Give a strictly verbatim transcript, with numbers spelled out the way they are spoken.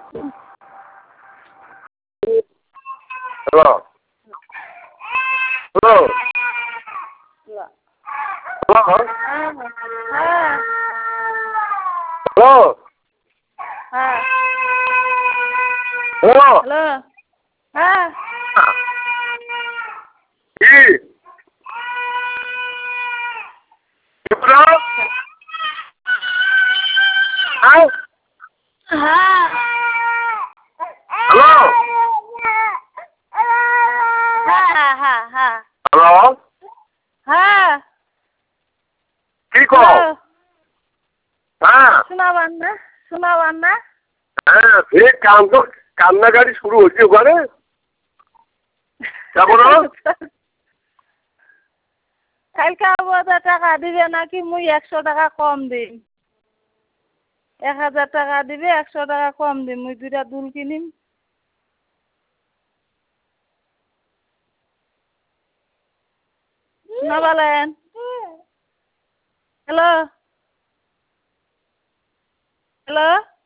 hello hello hello হ্যাঁ hello হ্যাঁ hello hello হ্যাঁ কি কি বলো হ্যাঁ হ্যাঁ হ্যালো হ্যাঁ হ্যাঁ হ্যাঁ হ্যালো হ্যাঁ কি কও হ্যাঁ শোনাবার না শোনাবার না হ্যাঁ সে কান তো কান্নাকাটি শুরু হচ্ছে ওখানে কেমন কালকে আবার টাকা দিবে নাকি মুই একশো টাকা কম দিম এক হাজার টাকা দিবে একশো টাকা কম দিম মুই দুইটা দুল কিনিম না বলেন হ্যালো হ্যালো